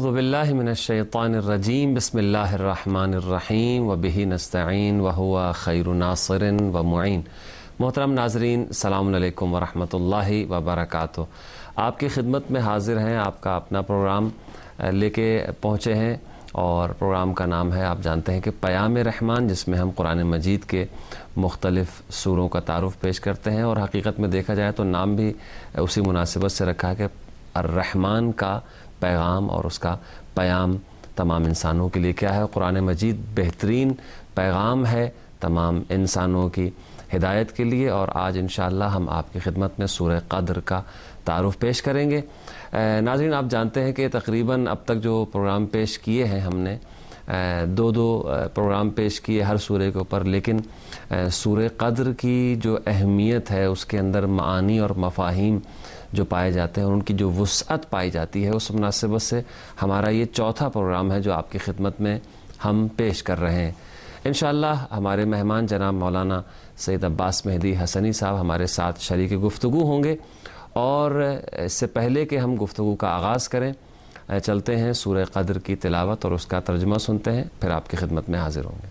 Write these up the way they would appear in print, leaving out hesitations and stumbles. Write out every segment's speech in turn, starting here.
اعوذ باللہ من الشیطان الرجیم بسم اللہ الرحمن الرحیم وبہ نستعین وہو خیر ناصر ومعین۔ محترم ناظرین، السلام علیکم ورحمۃ اللہ وبرکاتہ۔ آپ کی خدمت میں حاضر ہیں، آپ کا اپنا پروگرام لے کے پہنچے ہیں، اور پروگرام کا نام ہے، آپ جانتے ہیں کہ پیام رحمان، جس میں ہم قرآن مجید کے مختلف سوروں کا تعارف پیش کرتے ہیں، اور حقیقت میں دیکھا جائے تو نام بھی اسی مناسبت سے رکھا ہے کہ الرحمن کا پیغام اور اس کا پیام تمام انسانوں کے لیے کیا ہے۔ قرآن مجید بہترین پیغام ہے تمام انسانوں کی ہدایت کے لیے، اور آج انشاءاللہ ہم آپ کی خدمت میں سورہ قدر کا تعارف پیش کریں گے۔ ناظرین، آپ جانتے ہیں کہ تقریباً اب تک جو پروگرام پیش کیے ہیں ہم نے دو پروگرام پیش کیے ہر سورے کے اوپر، لیکن سورہ قدر کی جو اہمیت ہے، اس کے اندر معانی اور مفاہیم جو پائے جاتے ہیں، ان کی جو وسعت پائی جاتی ہے، اس مناسبت سے ہمارا یہ چوتھا پروگرام ہے جو آپ کی خدمت میں ہم پیش کر رہے ہیں۔ انشاءاللہ ہمارے مہمان جناب مولانا سید عباس مہدی حسنی صاحب ہمارے ساتھ شریک گفتگو ہوں گے، اور اس سے پہلے کہ ہم گفتگو کا آغاز کریں، چلتے ہیں سورہ قدر کی تلاوت اور اس کا ترجمہ سنتے ہیں، پھر آپ کی خدمت میں حاضر ہوں گے۔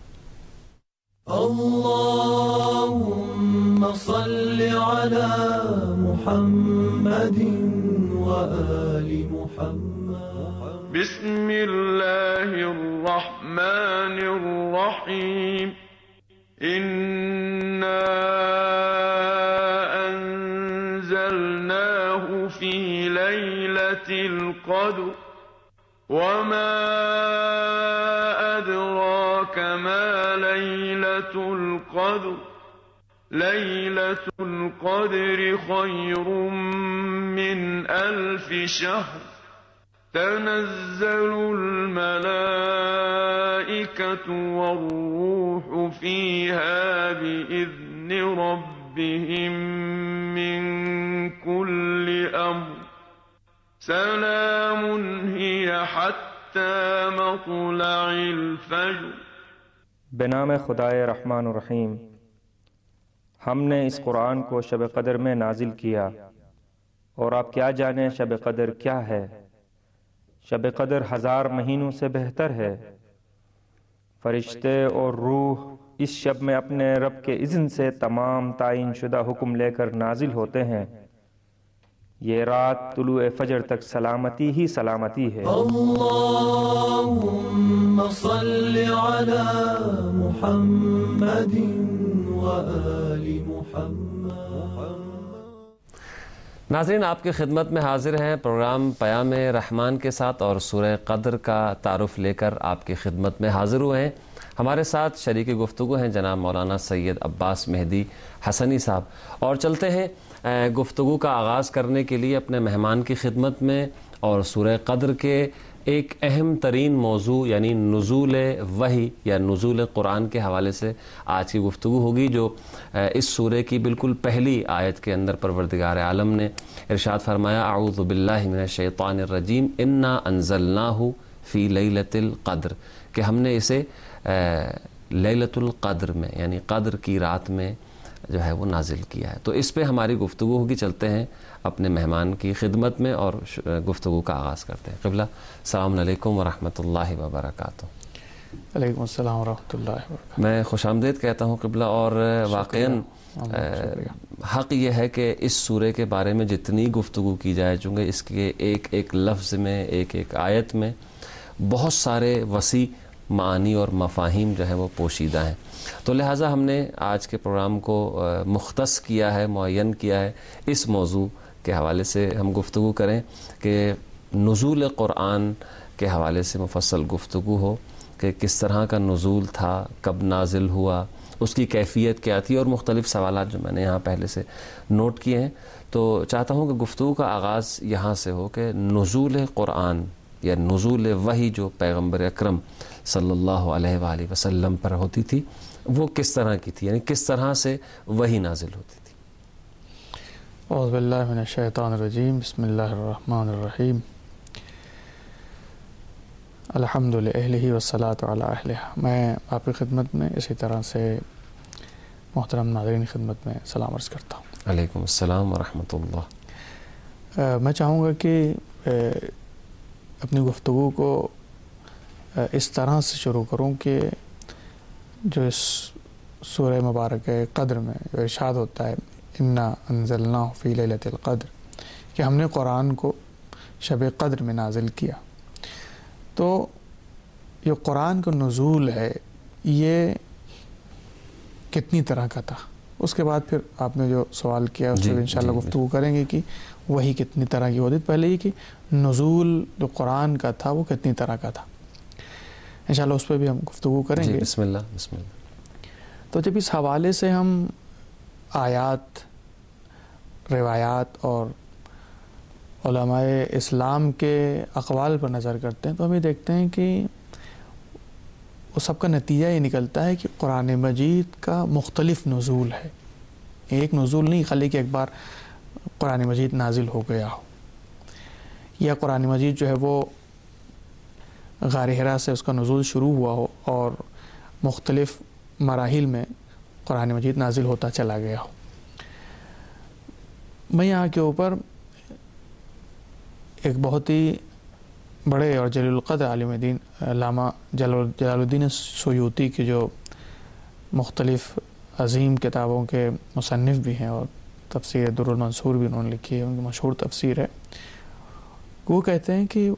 اللهم صل على محمد وآل محمد۔ بسم الله الرحمن الرحيم۔ إنا أنزلناه في ليلة القدر وما أدراك ما ليلة القدر۔ ليلة القدر خير من 1000 شهر۔ تنزل الملائكة والروح فيها بإذن ربهم من كل أمر۔ سلام هي حتى مطلع الفجر۔ بنام خدائے رحمان الرحیم۔ ہم نے اس قرآن کو شب قدر میں نازل کیا، اور آپ کیا جانیں شب قدر کیا ہے؟ شب قدر 1000 مہینوں سے بہتر ہے۔ فرشتے اور روح اس شب میں اپنے رب کے اذن سے تمام تعین شدہ حکم لے کر نازل ہوتے ہیں۔ یہ رات طلوع فجر تک سلامتی ہی سلامتی ہے۔ اللهم صل على محمد وآل محمد۔ ناظرین، آپ کی خدمت میں حاضر ہیں، پروگرام پیام رحمان کے ساتھ، اور سورہ قدر کا تعارف لے کر آپ کی خدمت میں حاضر ہوئے ہیں۔ ہمارے ساتھ شریک گفتگو ہیں جناب مولانا سید عباس مہدی حسنی صاحب، اور چلتے ہیں گفتگو کا آغاز کرنے کے لیے اپنے مہمان کی خدمت میں، اور سورہ قدر کے ایک اہم ترین موضوع یعنی نزول وحی یا نزول قرآن کے حوالے سے آج کی گفتگو ہوگی، جو اس سورے کی بالکل پہلی آیت کے اندر پروردگار عالم نے ارشاد فرمایا، اعوذ باللہ من الشیطان الرجیم انا انزلناہ فی لیلۃ القدر، کہ ہم نے اسے لیلۃ القدر میں یعنی قدر کی رات میں جو ہے وہ نازل کیا ہے۔ تو اس پہ ہماری گفتگو ہوگی، چلتے ہیں اپنے مہمان کی خدمت میں اور گفتگو کا آغاز کرتے ہیں۔ قبلہ السلام علیکم ورحمۃ اللہ وبرکاتہ۔ علیکم السلام ورحمۃ اللہ وبرکاتہ۔ میں خوش آمدید کہتا ہوں قبلہ، اور واقعاً حق یہ ہے کہ اس سورے کے بارے میں جتنی گفتگو کی جائے، چونکہ اس کے ایک ایک لفظ میں، ایک ایک آیت میں بہت سارے وسیع معانی اور مفاہیم جو ہیں وہ پوشیدہ ہیں، تو لہٰذا ہم نے آج کے پروگرام کو مختص کیا ہے، معین کیا ہے، اس موضوع کے حوالے سے ہم گفتگو کریں کہ نزول قرآن کے حوالے سے مفصل گفتگو ہو کہ کس طرح کا نزول تھا، کب نازل ہوا، اس کی کیفیت کیا تھی، اور مختلف سوالات جو میں نے یہاں پہلے سے نوٹ کیے ہیں۔ تو چاہتا ہوں کہ گفتگو کا آغاز یہاں سے ہو کہ نزول قرآن یا نزول وحی جو پیغمبر اکرم صلی اللہ علیہ وآلہ وسلم پر ہوتی تھی، وہ کس طرح کی تھی، یعنی کس طرح سے وحی نازل ہوتی تھی۔ اعوذ باللہ من الشیطان الرجیم، بسم اللہ الرحمن الرحیم۔ الحمد للہ والصلاۃ علی اہلہ۔ میں آپ کی خدمت میں اسی طرح سے محترم ناظرین کی خدمت میں سلام عرض کرتا ہوں۔ علیکم السلام ورحمۃ اللہ۔ میں چاہوں گا کہ اپنی گفتگو کو اس طرح سے شروع کروں کہ جو اس سورہ مبارک قدر میں جو ارشاد ہوتا ہے انا انزلناہ فی لیلۃ القدر، کہ ہم نے قرآن کو شب قدر میں نازل کیا. تو یہ قرآن کا نزول ہے یہ کتنی طرح کا تھا، اس کے بعد پھر آپ نے جو سوال کیا اس پہ انشاءاللہ گفتگو کریں گے کہ وہی کتنی طرح کی ہوتی. پہلے یہ کہ نزول جو قرآن کا تھا وہ کتنی طرح کا تھا، انشاءاللہ اس پہ بھی ہم گفتگو کریں گے. بسم اللہ بسم اللہ. تو جب اس حوالے سے ہم آیات، روایات اور علماء اسلام کے اقوال پر نظر کرتے ہیں تو ہم یہ دیکھتے ہیں کہ وہ سب کا نتیجہ یہ نکلتا ہے کہ قرآن مجید کا مختلف نزول ہے. ایک نزول نہیں خالی کہ ایک بار قرآن مجید نازل ہو گیا ہو، یا قرآن مجید جو ہے وہ غار حرا سے اس کا نزول شروع ہوا ہو اور مختلف مراحل میں قرآن مجید نازل ہوتا چلا گیا ہو. میں یہاں کے اوپر ایک بہت ہی بڑے اور جلیل القدر عالم دین علامہ جلال الدین سیوطی کے جو مختلف عظیم کتابوں کے مصنف بھی ہیں اور تفسیر در المنصور بھی انہوں نے لکھی ہے، ان کی مشہور تفسیر ہے. وہ کہتے ہیں کہ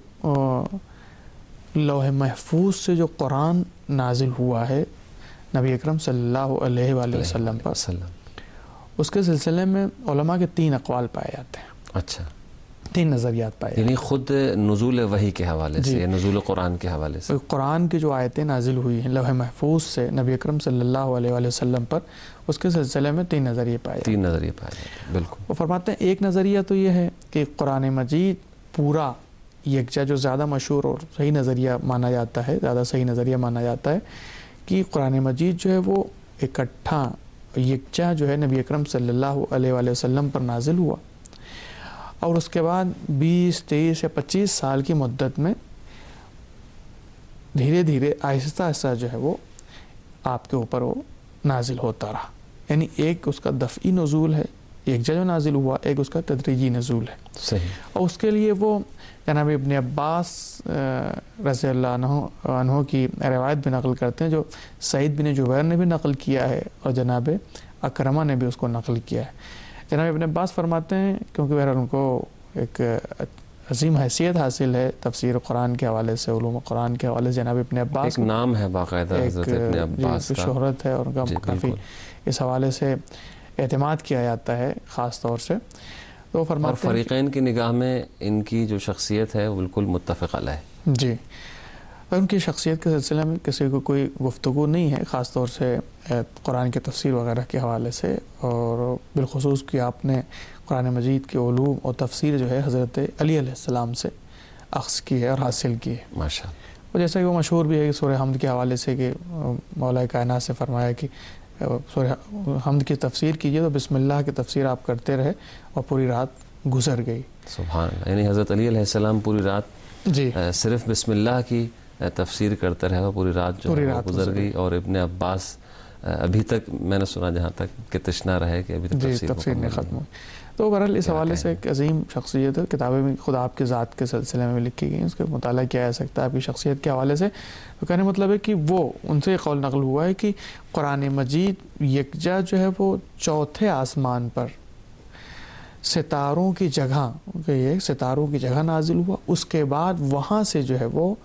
لوح محفوظ سے جو قرآن نازل ہوا ہے نبی اکرم صلی اللہ علیہ وآلہ وسلم پر، اس کے سلسلے میں علماء کے 3 اقوال پائے جاتے ہیں. اچھا، 3 نظریات پائے، یعنی خود نزول وحی کے حوالے سے یا نزول قرآن کے حوالے سے قرآن کی جو آیتیں نازل ہوئی ہیں لوح محفوظ سے نبی اکرم صلی اللہ علیہ وآلہ وسلم پر، اس کے سلسلے میں 3 نظریے پائے جاتے ہیں. 3 نظریے پائے جاتے ہیں، بالکل. وہ فرماتے ہیں ایک نظریہ تو یہ ہے کہ قرآن مجید پورا یکجا، جو زیادہ مشہور اور صحیح نظریہ مانا جاتا ہے، زیادہ صحیح نظریہ مانا جاتا ہے کہ قرآن مجید جو ہے وہ اکٹھا یکجا جو ہے نبی اکرم صلی اللہ علیہ وآلہ وسلم پر نازل ہوا، اور اس کے بعد 20، 23 یا 25 سال کی مدت میں دھیرے دھیرے آہستہ آہستہ جو ہے وہ آپ کے اوپر وہ نازل ہوتا رہا. یعنی ایک اس کا دفعی نزول ہے، یکجا جو نازل ہوا، ایک اس کا تدریجی نزول ہے. صحیح. اور اس کے لیے وہ جناب ابن عباس رضی اللہ عنہ کی روایت بھی نقل کرتے ہیں، جو سعید بن جبیر نے بھی نقل کیا ہے اور جناب اکرمہ نے بھی اس کو نقل کیا ہے. جناب ابن عباس فرماتے ہیں، کیونکہ بہرحال ان کو ایک عظیم حیثیت حاصل ہے تفسیر قرآن کے حوالے سے، علوم قرآن کے حوالے سے، جناب ابن عباس ایک نام ہے باقاعدہ حضرت ابن عباس کا، شہرت ہے، اور ان کا کافی اس حوالے سے اعتماد کیا جاتا ہے خاص طور سے. تو فرماتے اور فریقین کی نگاہ میں ان کی جو شخصیت ہے وہ بالکل متفق علیہ. جی، ان کی شخصیت کے سلسلے میں کسی کو کوئی گفتگو نہیں ہے، خاص طور سے قرآن کی تفسیر وغیرہ کے حوالے سے، اور بالخصوص کہ آپ نے قرآن مجید کے علوم اور تفسیر جو ہے حضرت علی علیہ السلام سے اخذ کی ہے اور حاصل کی ہے. ماشاء اللہ. اور جیسا کہ وہ مشہور بھی ہے کہ سورہ حمد کے حوالے سے کہ مولا کائنات سے فرمایا کہ سورہ حمد کی تفسیر کیجئے تو بسم اللہ کی تفسیر آپ کرتے رہے اور پوری رات گزر گئی. سبحان اللہ. یعنی حضرت علی علیہ السلام پوری رات جی صرف بسم اللہ کی تفسیر کرتے رہے، پوری رات جو گزر گئی. اور ابن عباس ابھی تک میں نے سنا جہاں تک کہ تشنا رہے کہ ابھی تک تفسیر نہیں ختم ہوئی. تو بہرحال اس حوالے سے ایک عظیم شخصیت ہے، کتابیں بھی خود آپ کے ذات کے سلسلے میں لکھی گئی، اس کا مطالعہ کیا جا سکتا ہے آپ کی شخصیت کے حوالے سے. تو کہنے مطلب ہے کہ وہ ان سے قول نقل ہوا ہے کہ قرآن مجید یکجا جو ہے وہ 4تھے آسمان پر ستاروں کی جگہ، یہ ستاروں کی جگہ نازل ہوا. اس کے بعد وہاں سے جو ہے وہ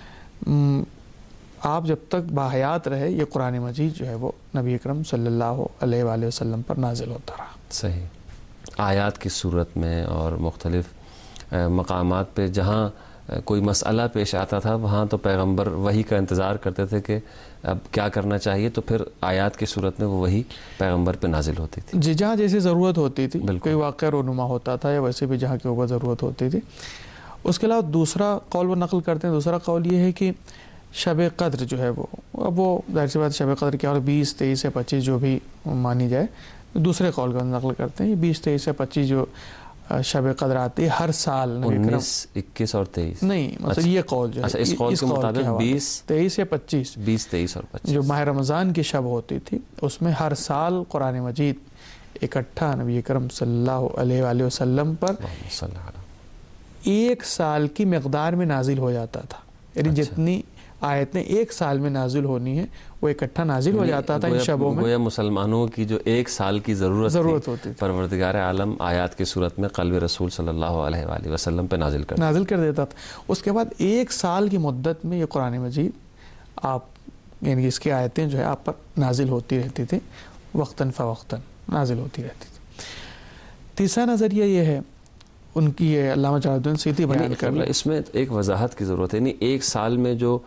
آپ جب تک باحیات رہے یہ قرآن مجید جو ہے وہ نبی اکرم صلی اللہ علیہ وآلہ وسلم پر نازل ہوتا رہا. صحیح. آیات کی صورت میں اور مختلف مقامات پہ جہاں کوئی مسئلہ پیش آتا تھا وہاں تو پیغمبر وحی کا انتظار کرتے تھے کہ اب کیا کرنا چاہیے، تو پھر آیات کی صورت میں وہ وحی پیغمبر پہ نازل ہوتی تھی. جی، جہاں جیسی ضرورت ہوتی تھی، کوئی واقعہ رونما ہوتا تھا یا ویسے بھی جہاں کے اوپر ضرورت ہوتی تھی. اس کے علاوہ دوسرا قول وہ نقل کرتے ہیں، دوسرا قول یہ ہے کہ شب قدر جو ہے وہ، اب وہ ظاہر سی بات شب قدر کیا، اور 20، 23 یا 25 جو بھی مانی جائے، دوسرے قول کا نقل کرتے ہیں. 20، 23 یا 25 جو شب قدر آتی ہے ہر سال، 19، 21 اور 23 نہیں، مطلب یہ قول جو ہے اس قول کے مطابق 20، 23 یا 25، 20، 23 اور 25 جو ماہ رمضان کی شب ہوتی تھی اس میں ہر سال قرآن مجید اکٹھا نبی اکرم صلی اللہ علیہ وآلہ وسلم پر ایک سال کی مقدار میں نازل ہو جاتا تھا، یعنی جتنی آیتیں ایک سال میں نازل ہونی ہیں وہ اکٹھا نازل ہو جاتا تھا ان شبوں میں. گویا مسلمانوں کی جو ایک سال کی ضرورت ہوتی تھی پروردگار عالم آیات کی صورت میں قلب رسول صلی اللہ علیہ وآلہ وسلم پہ نازل کر دیتا تھا. اس کے بعد ایک سال کی مدت میں یہ قرآن مجید آپ یعنی اس کی آیتیں جو ہے آپ پر نازل ہوتی رہتی تھی، وقتاً فوقتاً نازل ہوتی رہتی تھی. تیسرا نظریہ یہ ہے ان کی، یہ علامہ جلال الدین سیوطی بیان کر رہے ہیں. اس میں ایک وضاحت کی ضرورت ہے. یعنی ایک سال میں جو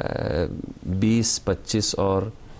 20، 25 اور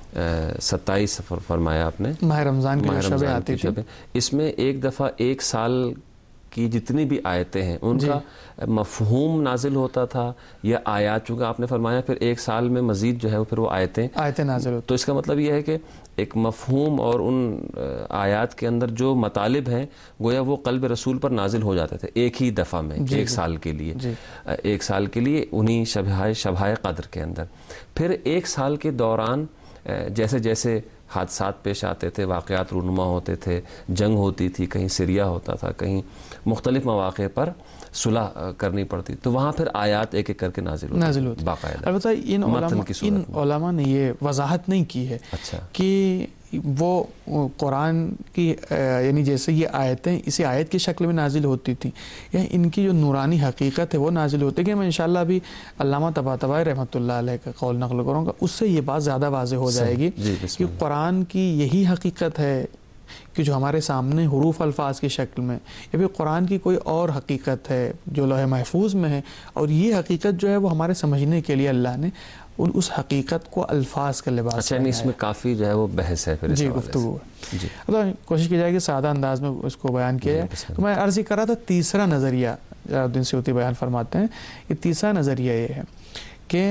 27 فرمایا آپ نے ماہ رمضان کی شبیں آتی تھی، اس میں ایک دفعہ ایک سال کی جتنی بھی آیتیں ہیں ان کا مفہوم نازل ہوتا تھا، یا آیات چونکہ آپ نے فرمایا پھر ایک سال میں مزید جو ہے پھر وہ آیتیں نازل ہوتی. تو اس کا مطلب یہ ہے کہ ایک مفہوم اور ان آیات کے اندر جو مطالب ہیں گویا وہ قلب رسول پر نازل ہو جاتے تھے ایک ہی دفعہ میں، ایک سال کے لیے، ایک سال کے لیے انہی شبہائے قدر کے اندر. پھر ایک سال کے دوران جیسے جیسے حادثات پیش آتے تھے، واقعات رونما ہوتے تھے، جنگ ہوتی تھی، کہیں سریا ہوتا تھا، کہیں مختلف مواقع پر صلح کرنی پڑتی، تو وہاں پھر آیات ایک ایک کر کے نازل ہوتی باقاعدہ. البتہ ان علماء نے یہ وضاحت نہیں کی ہے کہ وہ قرآن کی یعنی جیسے یہ آیتیں اسی آیت کی شکل میں نازل ہوتی تھیں یا ان کی جو نورانی حقیقت ہے وہ نازل ہوتی ہے. کہ میں انشاءاللہ ابھی علامہ طباطبائی رحمۃ اللہ علیہ کا قول نقل کروں گا، اس سے یہ بات زیادہ واضح ہو جائے گی کہ قرآن کی یہی حقیقت ہے کہ جو ہمارے سامنے حروف الفاظ کی شکل میں، یا پھر قرآن کی کوئی اور حقیقت ہے جو لوح محفوظ میں ہے، اور یہ حقیقت جو ہے وہ ہمارے سمجھنے کے لیے اللہ نے اس حقیقت کو الفاظ کا لباس. اچھا، اس میں کافی جو ہے وہ بحث ہے، پھر گفتگو ہے. کوشش کی جائے کہ سادہ انداز میں اس کو بیان کیا جائے. تو میں عرض کر رہا تھا تیسرا نظریہ جلال الدین سیوطی بیان فرماتے ہیں، یہ تیسرا نظریہ یہ ہے کہ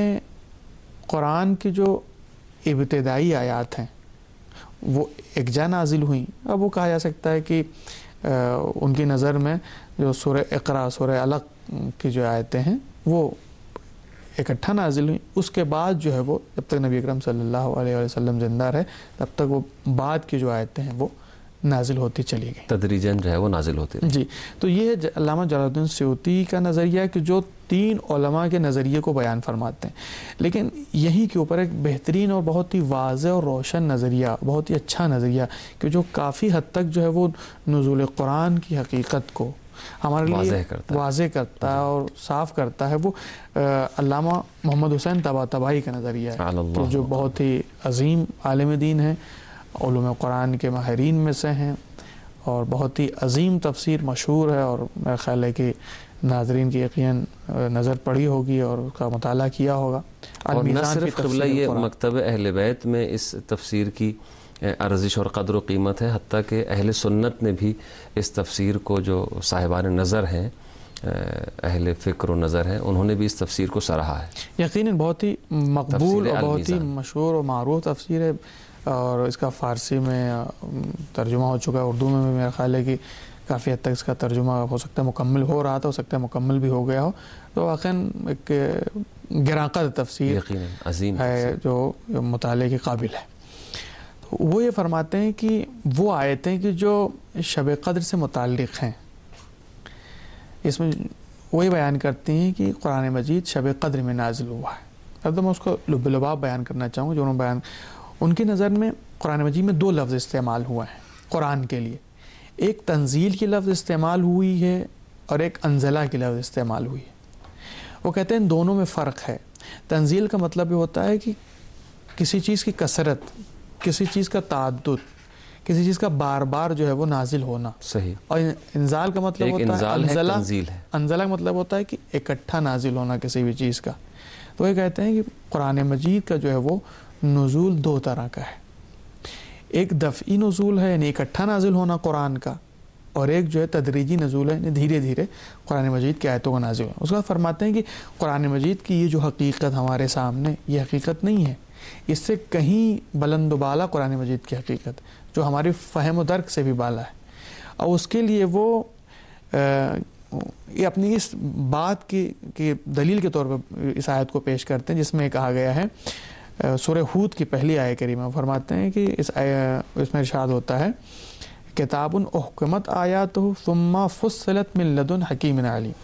قرآن کی جو ابتدائی آیات ہیں وہ یکجا نازل ہوئیں. اب وہ کہا جا سکتا ہے کہ ان کی نظر میں جو سورہ اقرا، سورہ علق کی جو آیتیں ہیں وہ اکٹھا نازل ہوئی. اس کے بعد جو ہے وہ جب تک نبی اکرم صلی اللہ علیہ وسلم زندہ رہے تب تک وہ بعد کی جو آیتیں ہیں وہ نازل ہوتی چلی گئی، تدریجاً جو ہے وہ نازل ہوتی رہی. جی، تو یہ علامہ جلال الدین سیوطی کا نظریہ ہے کہ جو 3 علماء کے نظریے کو بیان فرماتے ہیں. لیکن یہیں کے اوپر ایک بہترین اور بہت ہی واضح اور روشن نظریہ، بہت ہی اچھا نظریہ کہ جو کافی حد تک جو ہے وہ نزول قرآن کی حقیقت کو ہمارے لیے واضح کرتا ہے اور صاف کرتا ہے، وہ علامہ محمد حسین طباطبائی کا نظریہ ہے، جو بہت ہی عظیم عالم دین ہیں، علوم قرآن کے ماہرین میں سے ہیں، اور بہت ہی عظیم تفسیر مشہور ہے. اور میرا خیال ہے کہ ناظرین کی یقیناً نظر پڑی ہوگی اور اس کا مطالعہ کیا ہوگا. اور نہ صرف قبلہ یہ مکتب اہل بیت میں اس تفسیر کی ارزش اور قدر و قیمت ہے، حتیٰ کہ اہل سنت نے بھی اس تفسیر کو، جو صاحبان نظر ہیں، اہل فکر و نظر ہیں، انہوں نے بھی اس تفسیر کو سراہا ہے. یقیناً بہت ہی مقبول اور بہت ہی مشہور اور معروف تفسیر ہے، اور اس کا فارسی میں ترجمہ ہو چکا ہے. اردو میں بھی میرا خیال ہے کہ کافی حد تک اس کا ترجمہ ہو سکتا ہے مکمل ہو رہا تھا، ہو سکتا ہے مکمل بھی ہو گیا ہو. تو واقعاً ایک گراں تفسیر عظیم ہے جو مطالعے کے قابل ہے. وہ یہ فرماتے ہیں کہ وہ آیتیں کہ جو شب قدر سے متعلق ہیں، اس میں وہی بیان کرتی ہیں کہ قرآن مجید شب قدر میں نازل ہوا ہے. اب تو میں اس کو لب لباب بیان کرنا چاہوں گا. جو انہوں بیان، ان کی نظر میں قرآن مجید میں 2 لفظ استعمال ہوئے ہیں قرآن کے لیے. ایک تنزیل کی لفظ استعمال ہوئی ہے اور ایک انزلہ کی لفظ استعمال ہوئی ہے. وہ کہتے ہیں ان دونوں میں فرق ہے. تنزیل کا مطلب یہ ہوتا ہے کہ کسی چیز کی کثرت، کسی چیز کا تعدد، کسی چیز کا بار بار جو ہے وہ نازل ہونا. صحیح. اور انزال کا مطلب ہوتا ہے انزلہ کا مطلب ہوتا ہے کہ اکٹھا نازل ہونا کسی بھی چیز کا. تو یہ کہتے ہیں کہ قرآن مجید کا جو ہے وہ نزول 2 طرح کا ہے. ایک دفعی نزول ہے، یعنی اکٹھا نازل ہونا قرآن کا، اور ایک جو ہے تدریجی نزول ہے، یعنی دھیرے دھیرے قرآن مجید کی آیتوں کا نازل ہونا. اس کا فرماتے ہیں کہ قرآن مجید کی یہ جو حقیقت ہمارے سامنے، یہ حقیقت نہیں ہے، اس سے کہیں بلند و بالا قرآن مجید کی حقیقت جو ہماری فہم و درک سے بھی بالا ہے. اور اس کے لیے وہ یہ اپنی اس بات کی دلیل کے طور پر اس آیت کو پیش کرتے ہیں جس میں کہا گیا ہے سورہ ہود کی پہلی آیت کریمہ. فرماتے ہیں کہ اس میں ارشاد ہوتا ہے کتاب احکمت آیاتہ ثم فصلت من لدن حکیم علیم،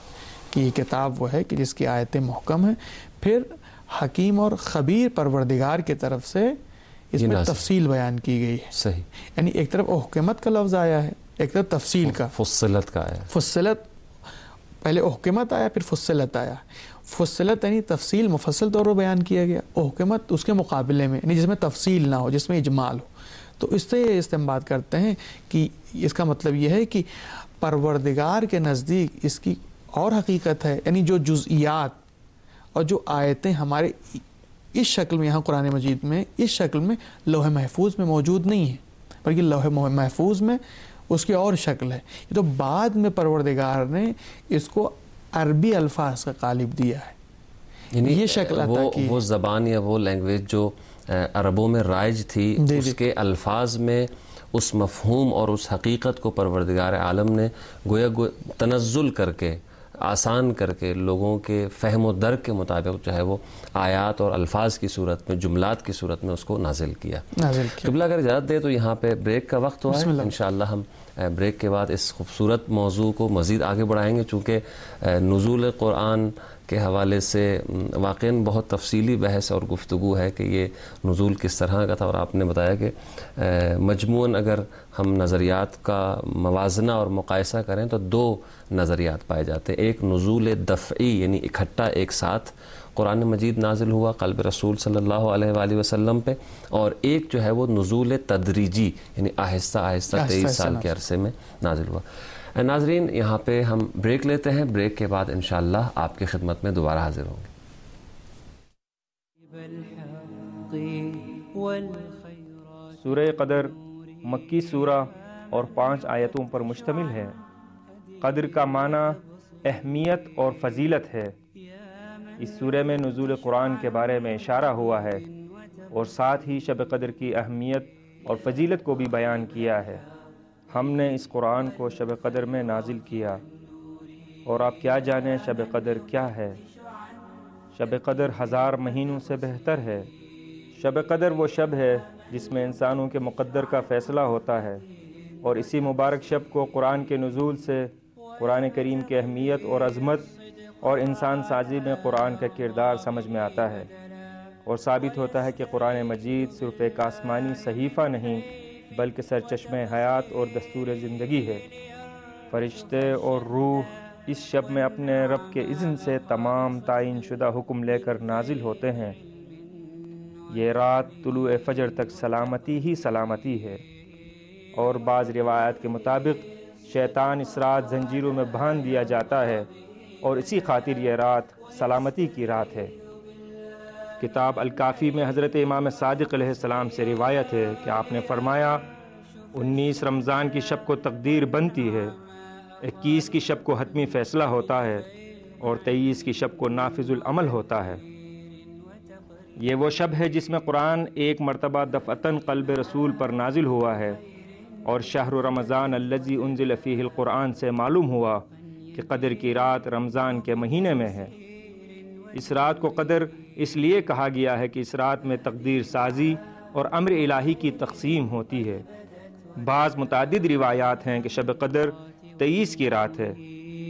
کہ یہ کتاب وہ ہے کہ جس کی آیتیں محکم ہیں، پھر حکیم اور خبیر پروردگار کی طرف سے اس میں تفصیل بیان کی گئی ہے. صحیح. یعنی ایک طرف احکمت کا لفظ آیا ہے، ایک طرف تفصیل کا، فصلت کا آیا. فصلت پہلے احکمت آیا پھر فصلت آیا. فصلت یعنی تفصیل مفصل طور پر بیان کیا گیا، احکمت اس کے مقابلے میں یعنی جس میں تفصیل نہ ہو، جس میں اجمال ہو. تو اس سے یہ استنباط کرتے ہیں کہ اس کا مطلب یہ ہے کہ پروردگار کے نزدیک اس کی اور حقیقت ہے، یعنی جو جزئیات اور جو آیتیں ہمارے اس شکل میں یہاں قرآن مجید میں اس شکل میں لوح محفوظ میں موجود نہیں ہیں، بلکہ لوح محفوظ میں اس کی اور شکل ہے. یہ تو بعد میں پروردگار نے اس کو عربی الفاظ کا قالب دیا ہے، یعنی یہ شکل عطا کی. وہ زبان یا وہ لینگویج جو عربوں میں رائج تھی، اس کے الفاظ میں اس مفہوم اور اس حقیقت کو پروردگار عالم نے گویا تنزل کر کے، آسان کر کے، لوگوں کے فہم و درک کے مطابق جو ہے وہ آیات اور الفاظ کی صورت میں، جملات کی صورت میں اس کو نازل کیا. قبلہ اگر اجازت دے تو یہاں پہ بریک کا وقت ہوا ہے. انشاءاللہ ہم بریک کے بعد اس خوبصورت موضوع کو مزید آگے بڑھائیں گے، چونکہ نزول قرآن کے حوالے سے واقعاً بہت تفصیلی بحث اور گفتگو ہے کہ یہ نزول کس طرح کا تھا. اور آپ نے بتایا کہ مجموعاً اگر ہم نظریات کا موازنہ اور مقایسہ کریں تو دو نظریات پائے جاتے ہیں. ایک نزول دفعی یعنی اکٹھا ایک ساتھ قرآن مجید نازل ہوا قلب رسول صلی اللہ علیہ وآلہ وسلم پہ، اور ایک جو ہے وہ نزول تدریجی یعنی آہستہ آہستہ 23 سال کے عرصے میں نازل ہوا. ناظرین یہاں پہ ہم بریک لیتے ہیں، بریک کے بعد انشاءاللہ آپ کی خدمت میں دوبارہ حاضر ہوں گے. سورہ قدر مکی سورہ اور 5 آیتوں پر مشتمل ہے. قدر کا معنی اہمیت اور فضیلت ہے. اس سورہ میں نزول قرآن کے بارے میں اشارہ ہوا ہے اور ساتھ ہی شب قدر کی اہمیت اور فضیلت کو بھی بیان کیا ہے. ہم نے اس قرآن کو شب قدر میں نازل کیا، اور آپ کیا جانیں شب قدر کیا ہے. شب قدر 1000 مہینوں سے بہتر ہے. شب قدر وہ شب ہے جس میں انسانوں کے مقدر کا فیصلہ ہوتا ہے، اور اسی مبارک شب کو قرآن کے نزول سے قرآن کریم کی اہمیت اور عظمت اور انسان سازی میں قرآن کا کردار سمجھ میں آتا ہے، اور ثابت ہوتا ہے کہ قرآن مجید صرف ایک آسمانی صحیفہ نہیں بلکہ سرچشمہ حیات اور دستور زندگی ہے. فرشتے اور روح اس شب میں اپنے رب کے اذن سے تمام تعین شدہ حکم لے کر نازل ہوتے ہیں. یہ رات طلوع فجر تک سلامتی ہی سلامتی ہے، اور بعض روایات کے مطابق شیطان اس رات زنجیروں میں باندھ دیا جاتا ہے، اور اسی خاطر یہ رات سلامتی کی رات ہے. کتاب الکافی میں حضرت امام صادق علیہ السلام سے روایت ہے کہ آپ نے فرمایا 19 رمضان کی شب کو تقدیر بنتی ہے، 21 کی شب کو حتمی فیصلہ ہوتا ہے، اور 23 کی شب کو نافذ العمل ہوتا ہے. یہ وہ شب ہے جس میں قرآن ایک مرتبہ دفعتاً قلب رسول پر نازل ہوا ہے، اور شہر رمضان الذی انزل فیہ القرآن سے معلوم ہوا کہ قدر کی رات رمضان کے مہینے میں ہے. اس رات کو قدر اس لیے کہا گیا ہے کہ اس رات میں تقدیر سازی اور امر الہی کی تقسیم ہوتی ہے. بعض متعدد روایات ہیں کہ شب قدر 23 کی رات ہے.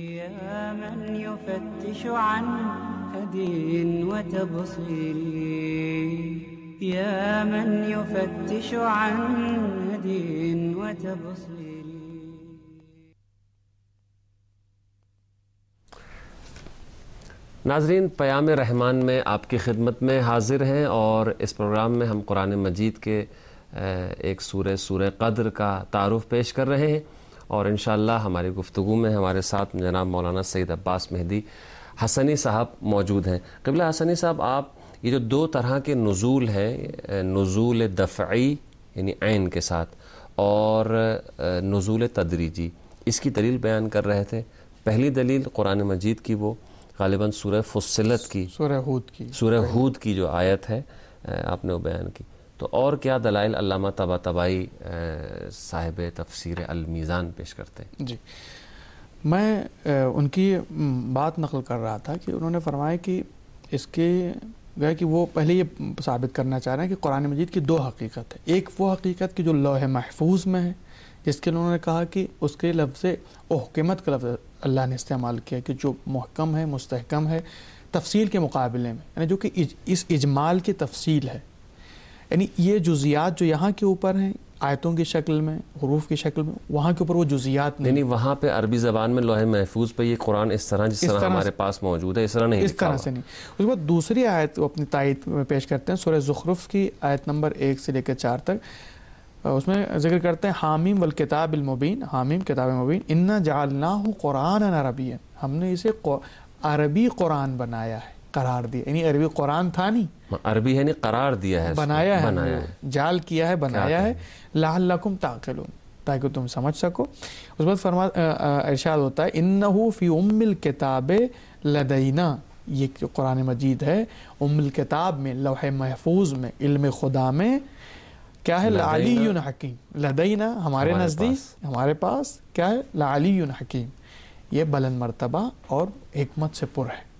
ناظرین پیام رحمان میں آپ کی خدمت میں حاضر ہیں، اور اس پروگرام میں ہم قرآن مجید کے ایک سورہ قدر کا تعارف پیش کر رہے ہیں، اور انشاءاللہ ہماری گفتگو میں ہمارے ساتھ جناب مولانا سید عباس مہدی حسنی صاحب موجود ہیں. قبلہ حسنی صاحب، آپ یہ جو دو طرح کے نزول ہیں، نزول دفعی یعنی عین کے ساتھ اور نزول تدریجی، اس کی دلیل بیان کر رہے تھے. پہلی دلیل قرآن مجید کی وہ غالباً سورہ فصلت کی، سورہ ہود کی جو آیت ہے آپ نے وہ بیان کی. تو اور کیا دلائل علامہ طباطبائی صاحب تفسیر المیزان پیش کرتے ہیں؟ جی، میں ان کی بات نقل کر رہا تھا کہ انہوں نے فرمایا کہ اس کے گویا کہ وہ پہلے یہ ثابت کرنا چاہ رہے ہیں کہ قرآن مجید کی دو حقیقت ہے. ایک وہ حقیقت کہ جو لوح محفوظ میں ہے، جس کے انہوں نے کہا کہ اس کے لفظ احکمت کا لفظ اللہ نے استعمال کیا کہ جو محکم ہے، مستحکم ہے تفصیل کے مقابلے میں، یعنی جو کہ اس اجمال کی تفصیل ہے، یعنی یہ جزیات جو یہاں کے اوپر ہیں آیتوں کی شکل میں، حروف کی شکل میں، وہاں کے اوپر وہ جزیات نہیں، یعنی وہاں پہ عربی زبان میں لوح محفوظ پہ یہ قرآن اس طرح جس طرح ہمارے پاس موجود ہے اس طرح نہیں، اس طرح سے نہیں۔ اس کے بعد دوسری آیت وہ اپنی تائید میں پیش کرتے ہیں سورہ زخرف کی آیت نمبر 1 سے لے کر 4 تک، اس میں ذکر کرتے ہیں حامیم والکتاب المبین، حامیم کتاب مبین، انا جعلناہ قرآنا عربیا، ہم نے اسے عربی قرآن بنایا ہے، قرار دیا، یعنی عربی قرآن تھا نہیں، عربی ہے نہیں قرار دیا ہے، بنایا ہے، جعل کیا ہے، بنایا ہے، لعلکم تعقلون، تاکہ تم سمجھ سکو۔ اس بعد ارشاد ہوتا ہے انہ فی ام الکتاب لدینا، یہ جو قرآن مجید ہے ام الکتاب میں، لوح محفوظ میں، علم خدا میں کیا ہے، لعلی حکیم، لدینا ہمارے نزدیک، ہمارے پاس کیا ہے، لعلی حکیم، یہ بلند مرتبہ اور حکمت سے پر ہے۔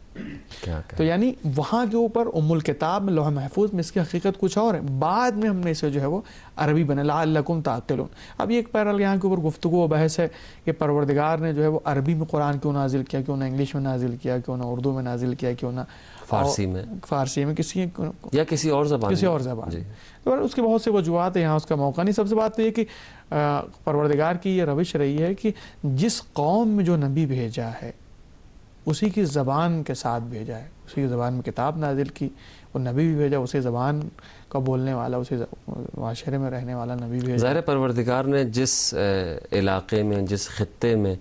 تو یعنی وہاں کے اوپر ام الکتاب میں، لوح محفوظ میں اس کی حقیقت کچھ اور ہے، بعد میں ہم نے اسے جو ہے وہ عربی بنا، لعلکم تعقلون۔ اب یہ ایک پیرل یہاں کے اوپر گفتگو و بحث ہے کہ پروردگار نے جو ہے وہ عربی میں قرآن کیوں نازل کیا، کیوں نہ انگلش میں نازل کیا، کیوں نہ اردو میں نازل کیا، کیوں نہ فارسی میں کسی اور زبان جی۔ اس کی بہت سے وجوہات ہیں، یہاں اس کا موقع نہیں۔ سب سے بات تو یہ کہ پروردگار کی یہ روش رہی ہے کہ جس قوم میں جو نبی بھیجا ہے اسی کی زبان کے ساتھ بھیجا ہے، اسی کی زبان میں کتاب نازل کی، وہ نبی بھی بھیجا، اسی زبان کا بولنے والا، اسی معاشرے میں رہنے والا نبی بھیجا۔ ظاہر پروردگار نے جس علاقے میں، جس خطے میں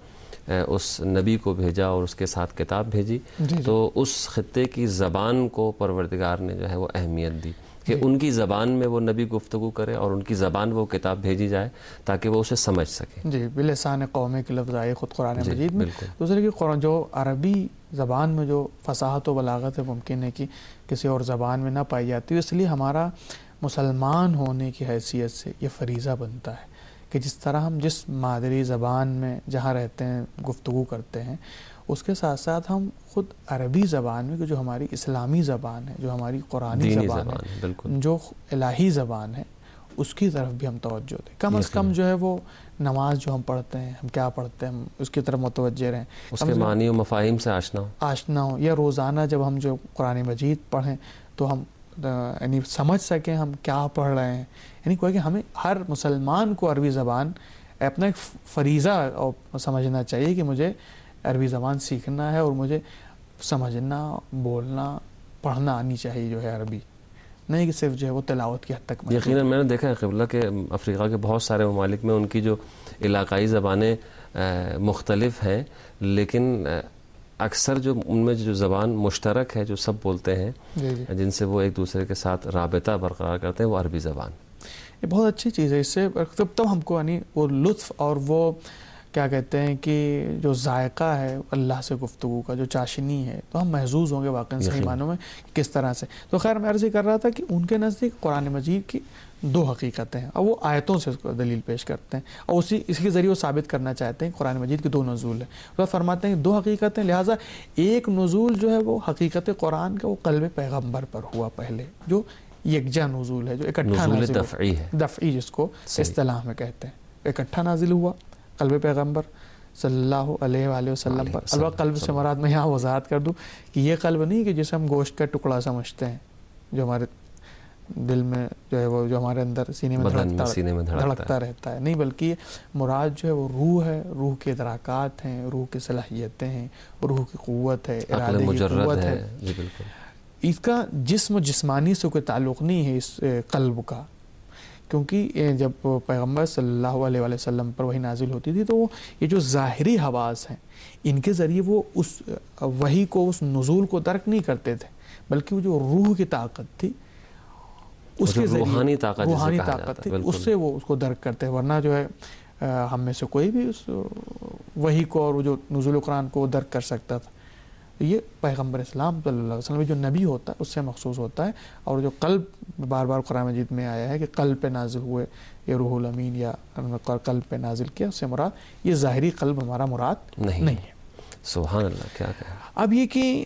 اس نبی کو بھیجا اور اس کے ساتھ کتاب بھیجی، تو اس خطے کی زبان کو پروردگار نے جو ہے وہ اہمیت دی کہ ان کی زبان میں وہ نبی گفتگو کرے اور ان کی زبان وہ کتاب بھیجی جائے تاکہ وہ اسے سمجھ سکے۔ جی، بلسان قومی کے لفظ آئے خود قرآن مجید میں۔ دوسرے کہ قرآن جو عربی زبان میں جو فصاحت و بلاغت ہے ممکن ہے کہ کسی اور زبان میں نہ پائی جاتی ہے، اس لیے ہمارا مسلمان ہونے کی حیثیت سے یہ فریضہ بنتا ہے کہ جس طرح ہم جس مادری زبان میں جہاں رہتے ہیں گفتگو کرتے ہیں، اس کے ساتھ ساتھ ہم خود عربی زبان میں جو ہماری اسلامی زبان ہے، جو ہماری قرآنی زبان ہے، جو الہی زبان ہے، اس کی طرف بھی ہم توجہ دیں۔ کم از کم جو ہے وہ نماز جو ہم پڑھتے ہیں، ہم کیا پڑھتے ہیں، ہم اس کی طرف متوجہ رہیں، اس کے معنی و مفاہیم سے آشنا ہو، یا روزانہ جب ہم جو قرآن مجید پڑھیں تو ہم یعنی سمجھ سکیں ہم کیا پڑھ رہے ہیں۔ یعنی کوئی کہ ہمیں ہر مسلمان کو عربی زبان اپنا ایک فریضہ سمجھنا چاہیے کہ مجھے عربی زبان سیکھنا ہے اور مجھے سمجھنا، بولنا، پڑھنا آنی چاہیے جو ہے عربی، نہیں کہ صرف جو ہے وہ تلاوت کی حد تک۔ یقیناً میں نے دیکھا ہے قبلہ کے افریقہ کے بہت سارے ممالک میں ان کی جو علاقائی زبانیں مختلف ہیں، لیکن اکثر جو ان میں جو زبان مشترک ہے جو سب بولتے ہیں، جن سے وہ ایک دوسرے کے ساتھ رابطہ برقرار کرتے ہیں، وہ عربی زبان۔ یہ بہت اچھی چیز ہے، اس سے تب ہم کو یعنی وہ لطف اور وہ کیا کہتے ہیں کہ جو ذائقہ ہے اللہ سے گفتگو کا، جو چاشنی ہے، تو ہم محظوظ ہوں گے واقعی صحیح معنوں میں کس طرح سے۔ تو خیر میں عرض کر رہا تھا کہ ان کے نزدیک قرآن مجید کی دو حقیقتیں ہیں اور وہ آیتوں سے اس کو دلیل پیش کرتے ہیں اور اس کے ذریعے وہ ثابت کرنا چاہتے ہیں کہ قرآن مجید کے دو نزول ہیں۔ وہ فرماتے ہیں کہ دو حقیقتیں، لہٰذا ایک نزول جو ہے وہ حقیقت قرآن کا وہ قلب پیغمبر پر ہوا پہلے، جو یکجا نزول ہے، جو اکٹھا نازل دفعی ہے، دفعی جس کو اصطلاح میں کہتے ہیں، اکٹھا نازل ہوا قلب پیغمبر صلی اللہ علیہ وآلہ وسلم پر۔ البتہ قلب سے مراد میں یہاں وضاحت کر دوں کہ یہ قلب نہیں کہ جسے ہم گوشت کا ٹکڑا سمجھتے ہیں، جو ہمارے دل میں جو ہے وہ جو ہمارے اندر سینے میں دھڑکتا رہتا ہے، نہیں، بلکہ مراد جو ہے وہ روح ہے، روح کے ادراکات ہیں، روح کی صلاحیتیں ہیں، روح کی قوت ہے، ارادے کی قوت ہے۔ اس کا جسم و جسمانی سے کوئی تعلق نہیں ہے اس قلب کا، کیونکہ جب پیغمبر صلی اللہ علیہ وسلم پر وحی نازل ہوتی تھی تو وہ یہ جو ظاہری حواس ہیں ان کے ذریعے وہ اس وحی کو، اس نزول کو درک نہیں کرتے تھے، بلکہ وہ جو روح کی طاقت تھی، اس کے ذریعے روحانی طاقت تھی، اس سے وہ اس کو درک کرتے ہیں۔ ورنہ جو ہے ہم میں سے کوئی بھی اس وحی کو اور جو نزول قرآن کو درک کر سکتا تھا۔ یہ پیغمبر اسلام صلی اللہ علیہ وسلم جو نبی ہوتا ہے اس سے مخصوص ہوتا ہے، اور جو قلب بار بار قرآن مجید میں آیا ہے کہ قلب پہ نازل ہوئے یہ روح الامین یا قلب پہ نازل کیا، اس سے مراد یہ ظاہری قلب ہمارا مراد نہیں ہے۔ سبحان اللہ، کیا کہا۔ اب یہ کہ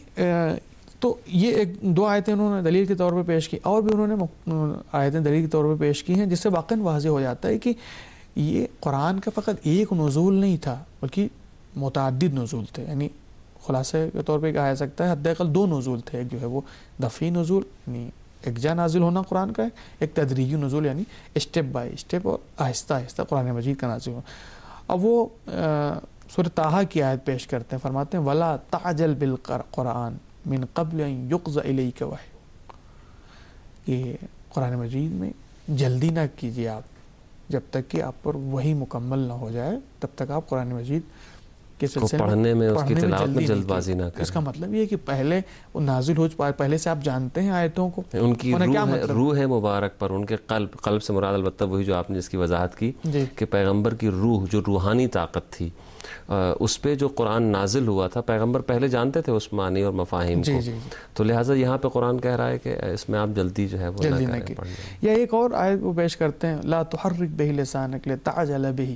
تو یہ ایک دو آیتیں انہوں نے دلیل کے طور پہ پیش کی، اور بھی انہوں نے آیتیں دلیل کے طور پہ پیش کی ہیں، جس سے واقعاً واضح ہو جاتا ہے کہ یہ قرآن کا فقط ایک نزول نہیں تھا بلکہ متعدد نزول تھے. یعنی خلاصے کے طور پہ کہا جا سکتا ہے حد اقل 2 نزول تھے. ایک جو ہے وہ دفعی نزول یعنی ایک جا نازل ہونا قرآن کا ہے, ایک تدریجی نزول یعنی اسٹیپ بائی اسٹیپ اور آہستہ آہستہ قرآن مجید کا نازل ہونا. اب وہ سورہ طٰہٰ کی آیت پیش کرتے ہیں, فرماتے ہیں وَلَا تَعْجَلْ بِالْقُرْآنِ مِنْ قَبْلِ أَنْ يُقْضَ إِلَيْكَ وَحْيُهُ, کہ قرآن مجید میں جلدی نہ کیجیے آپ جب تک کہ آپ پر وہی مکمل نہ ہو جائے, تب تک آپ قرآن مجید کے سلسلے پڑھنے میں اس کی تلاوت میں جلد بازی نہ کریں. اس کا مطلب یہ ہے کہ پہلے وہ نازل ہو چکا, پہلے سے آپ جانتے ہیں آیتوں کو, ان کی روح ہے مبارک پر, ان کے قلب سے مراد البتہ وہی جو آپ نے جس کی وضاحت کی کہ پیغمبر کی روح جو روحانی طاقت تھی اس پہ جو قرآن نازل ہوا تھا, پیغمبر پہلے جانتے تھے اس معنی اور مفاہیم کو, تو لہٰذا یہاں پہ قرآن کہہ رہا ہے کہ اس میں آپ جلدی جو ہے وہ نہ کریں پڑھنے. یا ایک اور آیت وہ پیش کرتے ہیں لا تحرک بہ لسانک لتعجل بہ,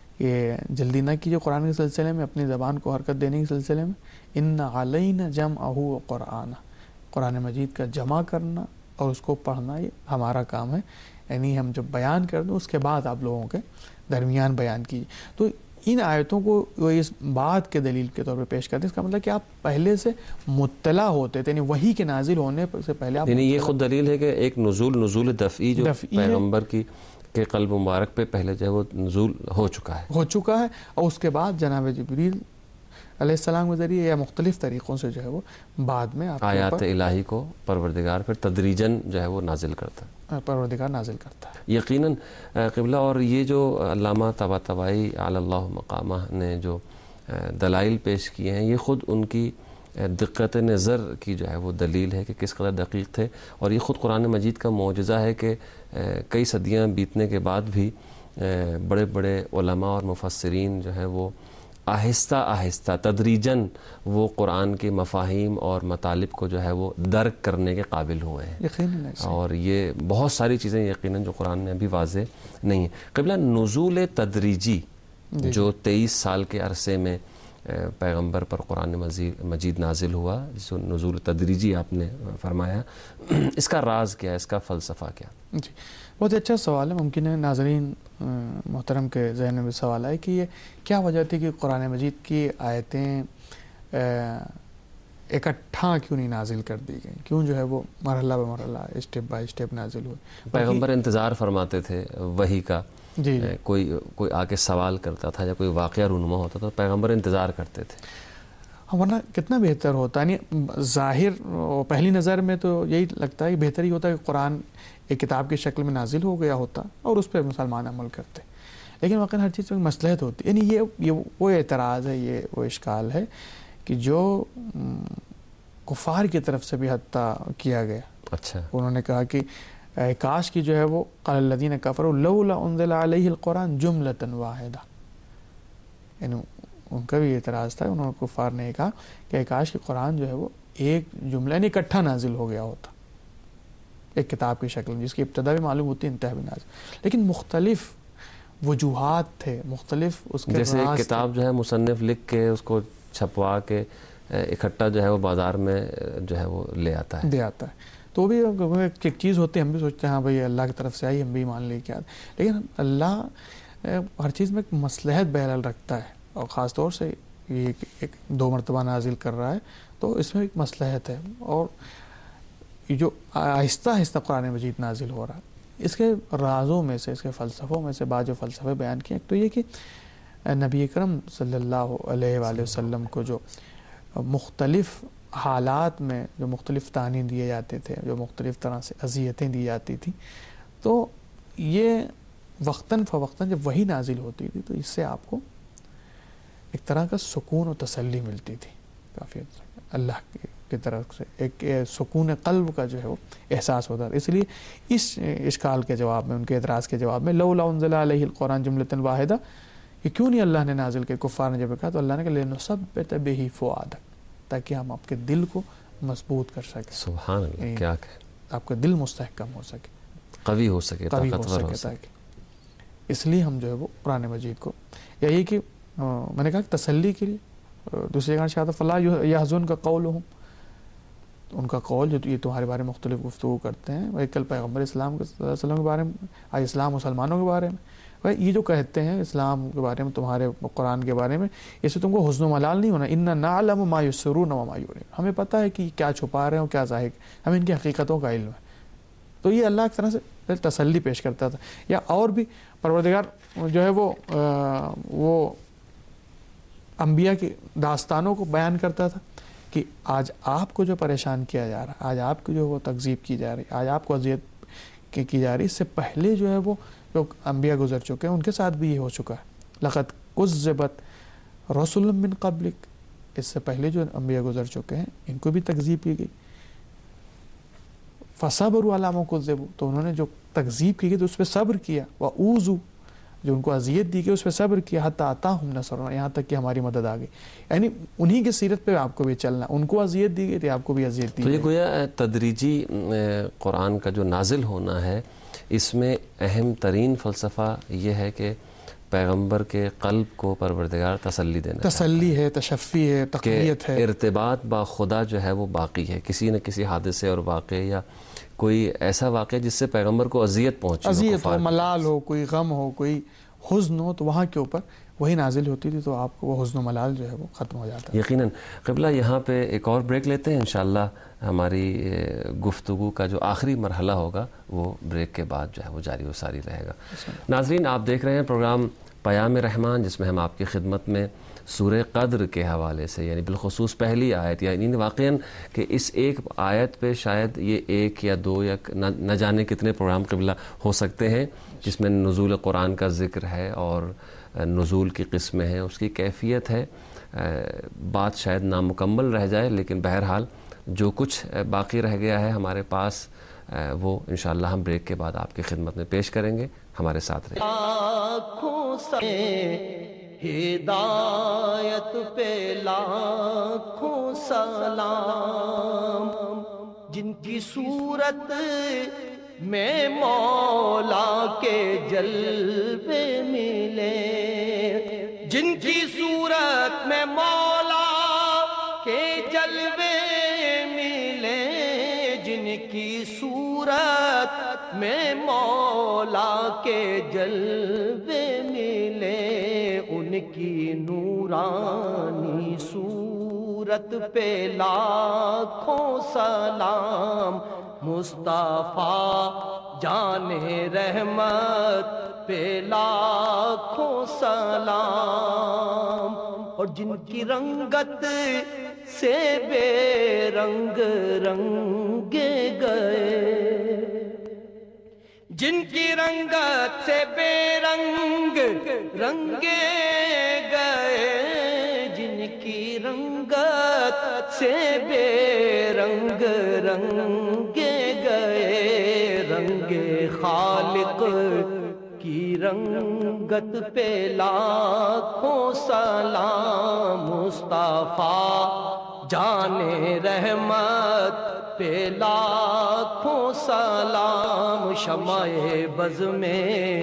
یہ جلدی نہ کیجیے قرآن کے سلسلے میں, اپنی زبان کو حرکت دینے کے سلسلے میں. ان علینا جمعہ وقرآنہ, قرآن مجید کا جمع کرنا اور اس کو پڑھنا یہ ہمارا کام ہے. یعنی ہم جب بیان کر دیں اس کے بعد آپ لوگوں کے درمیان بیان کیجیے. تو ان آیتوں کو وہ اس بات کے دلیل کے طور پہ پیش کرتے ہیں. اس کا مطلب کہ آپ پہلے سے مطلع ہوتے تھے, یعنی وحی کے نازل ہونے سے پہلے آپ, یعنی یہ خود دلیل ہے کہ ایک نزول دفعی جو پیغمبر کی کے قلب مبارک پہ پہلے جو ہے وہ نزول ہو چکا ہے, اور اس کے بعد جناب جبریل علیہ السلام کے ذریعے یا مختلف طریقوں سے جو ہے وہ بعد میں آیات الہی کو پروردگار پھر تدریجاً جو ہے وہ نازل کرتا ہے, پروردگار نازل کرتا ہے. یقیناً قبلہ, اور یہ جو علامہ طباطبائی علی اللہ مقامہ نے جو دلائل پیش کیے ہیں, یہ خود ان کی دقت نظر کی جو ہے وہ دلیل ہے کہ کس قدر دقیق تھے. اور یہ خود قرآن مجید کا معجزہ ہے کہ کئی صدیاں بیتنے کے بعد بھی بڑے بڑے علماء اور مفسرین جو ہیں وہ آہستہ آہستہ تدریجاً وہ قرآن کے مفاہیم اور مطالب کو جو ہے وہ درک کرنے کے قابل ہوئے ہیں. اور یہ بہت ساری چیزیں یقیناً جو قرآن میں ابھی واضح نہیں ہیں. قبلہ نزول تدریجی جو 23 سال کے عرصے میں پیغمبر پر قرآن مجید نازل ہوا, جس نزول تدریجی آپ نے فرمایا, اس کا راز کیا ہے, اس کا فلسفہ کیا؟ جی بہت اچھا سوال ہے. ممکن ہے ناظرین محترم کے ذہن میں بھی سوال ہے کہ یہ کیا وجہ تھی کہ قرآن مجید کی آیتیں اکٹھا کیوں نہیں نازل کر دی گئیں, کیوں جو ہے وہ مرحلہ بہ مرحلہ اسٹیپ بائی اسٹیپ نازل ہوئے. پیغمبر انتظار فرماتے تھے وحی کا, کوئی آ کے سوال کرتا تھا یا کوئی واقعہ رونما ہوتا تھا, پیغمبر انتظار کرتے تھے. ورنہ کتنا بہتر ہوتا ہے. یعنی ظاہر پہلی نظر میں تو یہی لگتا ہے کہ بہتر ہی ہوتا ہے کہ قرآن ایک کتاب کی شکل میں نازل ہو گیا ہوتا اور اس پہ مسلمان عمل کرتے. لیکن واقعا ہر چیز میں مصلحت ہوتی ہے. یعنی یہ وہ اعتراض ہے, یہ وہ اشکال ہے کہ جو کفار کی طرف سے بھی حتیٰ کیا گیا. اچھا, انہوں نے کہا کہ کاش کی جو ہے وہ قال الذین کفروا لولا انزل علیہ القرآن جملۃ واحدہ. یعنی ان کا بھی اعتراض تھا, انہوں نے کفار نے کہا کہ کاش کہ قرآن جو ہے وہ ایک جملہ یعنی اکٹھا نازل ہو گیا ہوتا ایک کتاب کی شکل میں, جس کی ابتدا بھی معلوم ہوتی ہے, انتہا بھی نازل. لیکن مختلف وجوہات تھے, مختلف اس کے جیسے ایک کتاب جو ہے مصنف لکھ کے اس کو چھپوا کے اکٹھا جو ہے وہ بازار میں جو ہے وہ لے آتا ہے. تو بھی ایک چیز ہوتی ہے, ہم بھی سوچتے ہیں ہاں بھائی اللہ کی طرف سے آئی, ہم بھی مان لے کے آتے. لیکن اللہ ہر چیز میں ایک مصلحت بہرحال رکھتا ہے, اور خاص طور سے یہ ایک 2 مرتبہ نازل کر رہا ہے تو اس میں ایک مصلحت ہے. اور جو آہستہ آہستہ قرآن مجید نازل ہو رہا ہے, اس کے رازوں میں سے, اس کے فلسفوں میں سے بعض جو فلسفے بیان کیے, تو یہ کہ نبی اکرم صلی اللہ علیہ وآلہ وسلم کو جو مختلف حالات میں جو مختلف تعانین دیے جاتے تھے, جو مختلف طرح سے اذیتیں دی جاتی تھیں, تو یہ وقتاً فوقتاً جب وہی نازل ہوتی تھی تو اس سے آپ کو ایک طرح کا سکون و تسلی ملتی تھی, کافی اللہ کی طرف سے ایک سکون قلب کا جو ہے وہ احساس ہوتا ہے. اس لیے اس اشکال کے جواب میں, ان کے اعتراض کے جواب میں لولا انزل علیہ القرآن جملۃ واحدہ, کہ کیوں نہیں اللہ نے نازل کیا, کفار نے جب کہا تو اللہ نے کہا لنثبت بہ فؤادک, تاکہ ہم آپ کے دل کو مضبوط کر سکیں. سبحان اللہ, کیا کہ آپ کا دل مستحکم ہو سکے, قوی ہو سکے, طاقتور ہو سکے. اس لیے ہم جو ہے وہ قرآن مجید کو, یہی کہ میں نے کہا کہ تسلی کے لیے, دوسری جگہ شاید فلا یحزنک قولہم, ان کا قول جو یہ تمہارے بارے میں مختلف گفتگو کرتے ہیں، وہی کل پیغمبر اسلام صلی اللہ علیہ وسلم کے بارے میں، آج اسلام مسلمانوں کے بارے میں، بھائی یہ جو کہتے ہیں اسلام کے بارے میں، تمہارے قرآن کے بارے میں، اس سے تم کو حزن و ملال نہیں ہونا. اِنَّا نَعْلَمُ مَا يُسِرُّونَ وَمَا يُعْلِنُونَ، ہمیں پتہ ہے کہ کیا چھپا رہے ہیں اور کیا ظاہر، ہمیں ان کی حقیقتوں کا علم ہے. تو یہ اللہ کی طرح سے تسلی پیش کرتا تھا. یا اور بھی پروردگار جو ہے وہ انبیاء کی داستانوں کو بیان کرتا تھا کہ آج آپ کو جو پریشان کیا جا رہا ہے، آج آپ کو جو وہ تکذیب کی جا رہی ہے، آج آپ کو اذیت کی جا رہی ہے، اس سے پہلے جو ہے وہ جو انبیاء گزر چکے ہیں ان کے ساتھ بھی یہ ہو چکا ہے. لقد کذبت رسل من قبلک، اس سے پہلے جو انبیاء گزر چکے ہیں ان کو بھی تکذیب کی گئی. فصبروا علی ما کذبوا، تو انہوں نے جو تکذیب کی گئی تو اس پہ صبر کیا. واوذوا، جو ان کو اذیت دی گئی اس پہ صبر کیا. حتی اتاہم نصرنا، یہاں تک کہ ہماری مدد آ گئی. یعنی انہی کی سیرت پہ آپ کو بھی چلنا، ان کو اذیت دی گئی تھی، آپ کو بھی اذیت دی تو گئی. یہ گویا تدریجی قرآن کا جو نازل ہونا ہے، اس میں اہم ترین فلسفہ یہ ہے کہ پیغمبر کے قلب کو پروردگار تسلی دینا، تسلی ہے، تشفی ہے، تقویت ہے، ارتباط با خدا جو ہے وہ باقی ہے. کسی نہ کسی حادثے اور واقعے یا کوئی ایسا واقعہ جس سے پیغمبر کو اذیت پہنچی، اذیت ہو، ملال ہو، کوئی غم ہو، کوئی حزن ہو، تو وہاں کے اوپر وہی نازل ہوتی تھی، تو آپ کو وہ حزن و ملال جو ہے وہ ختم ہو جاتا ہے. یقیناً. قبلہ یہاں پہ ایک اور بریک لیتے ہیں، انشاءاللہ ہماری گفتگو کا جو آخری مرحلہ ہوگا وہ بریک کے بعد جو ہے وہ جاری و ساری رہے گا. ناظرین، آپ دیکھ رہے ہیں پروگرام پیام رحمان، جس میں ہم آپ کی خدمت میں سورہ قدر کے حوالے سے، یعنی بالخصوص پہلی آیت، یعنی واقعاً کہ اس ایک آیت پہ شاید یہ ایک یا دو یا نہ جانے کتنے پروگرام قبلہ ہو سکتے ہیں، جس میں نزول قرآن کا ذکر ہے اور نزول کی قسمیں ہیں، اس کی کیفیت ہے. بات شاید نامکمل رہ جائے، لیکن بہرحال جو کچھ باقی رہ گیا ہے ہمارے پاس، وہ انشاءاللہ ہم بریک کے بعد آپ کی خدمت میں پیش کریں گے. ہمارے ساتھ رہیں. لاکھوں ہدایت پہ لاکھوں سلام، جن کی صورت میں مولا کے جلوے ملے، جن کی صورت میں مولا کے جلوے ملے، جن کی صورت میں مولا کے جلوے ملے، ان کی نورانی صورت پہ لاکھوں سلام. مصطفیٰ جان رحمت پہ لاکھوں سلام. اور جن کی رنگت سے بے رنگ رنگے گئے، جن کی رنگت سے بے رنگ رنگے گئے، جن کی رنگت سے بے رنگ رنگے گئے، رنگ خالق کی رنگت پہ لاکھوں سلام. مصطفیٰ جان رحمت پہ لاکھوں سلام. شمع بز میں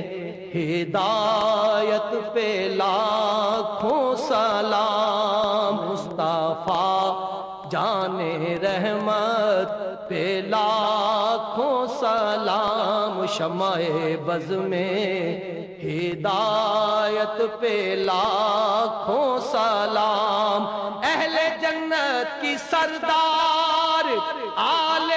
ہدایت پہ لاکھوں سلام. مصطفیٰ جان رحمت پہ لاکھوں سلام. شمع بز میں ہدایت پہ لاکھوں سلام. اہل جنت کی سردار آل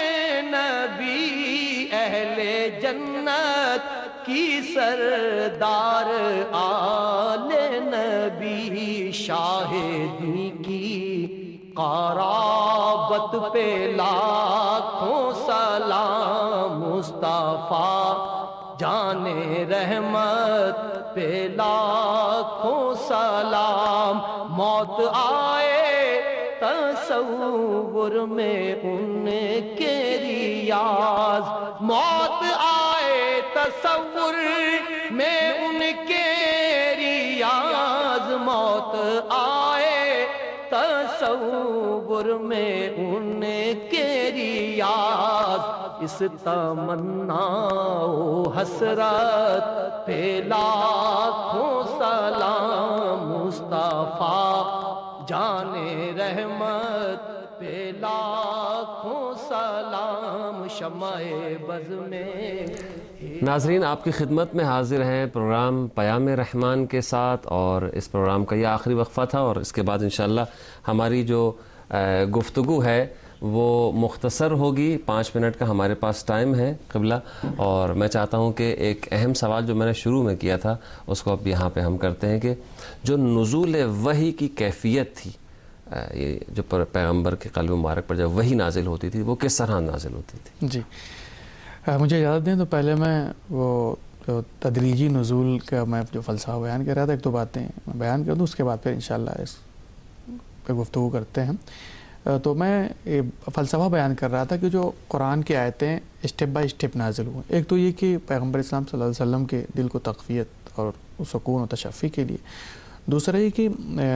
نبی، اہل جنت کی سردار آل نبی، شاہدی کی قرابت پہ لاکھوں سلام. مصطفیٰ جان رحمت پہ لاکھوں سلام. موت آئے تصور میں ان کے ریاض، موت آئے تصور میں ان کے ریاض، موت آئے تصور میں ان کے ریاض. اس تمنا و حسرت پہ لاکھوں سلام. مصطفیٰ جان رحمت پہ لاکھوں سلام شمع بز میں. ناظرین آپ کی خدمت میں حاضر ہیں پروگرام پیام رحمان کے ساتھ، اور اس پروگرام کا یہ آخری وقفہ تھا، اور اس کے بعد انشاءاللہ ہماری جو گفتگو ہے وہ مختصر ہوگی. 5 منٹ کا ہمارے پاس ٹائم ہے قبلہ، اور میں چاہتا ہوں کہ ایک اہم سوال جو میں نے شروع میں کیا تھا اس کو اب یہاں پہ ہم کرتے ہیں کہ جو نزول وحی کی کیفیت تھی، یہ جو پیغمبر کے قلب مبارک پر جب وحی نازل ہوتی تھی وہ کس طرح نازل ہوتی تھی؟ جی مجھے اجازت دیں تو پہلے میں وہ جو تدریجی نزول کا میں جو فلسفہ بیان کر رہا تھا، 1-2 باتیں میں بیان کر دوں، اس کے بعد پھر انشاءاللہ اس پہ گفتگو کرتے ہیں. تو میں فلسفہ بیان کر رہا تھا کہ جو قرآن کی آیتیں اسٹیپ بائی اسٹیپ نازل ہوئے. ایک تو یہ کہ پیغمبر اسلام صلی اللہ علیہ وسلم کے دل کو تقویت اور سکون و تشفی کے لیے. دوسرا یہ کہ